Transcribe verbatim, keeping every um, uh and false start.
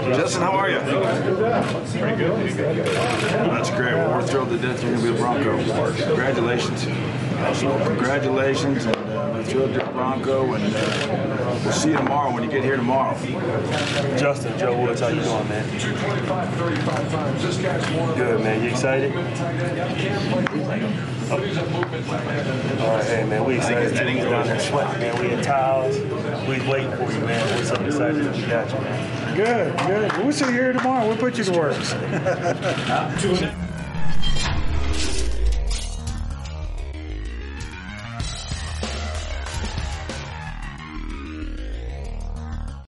Justin, how are you? Pretty good. That's great. Well, we're thrilled to death you're going to be a Bronco. Congratulations. Congratulations, and uh, we're thrilled you're a Bronco, and uh, we'll see you tomorrow when you get here tomorrow. Justin, Joe Woods, how you doing, man? Good, man. You excited? Oh. All right, hey, man, we excited. Things down there sweating, man. We in towels. We waiting for you, man. We're so excited that we got you, man. Good, good. We'll see you here tomorrow. We'll put you to work.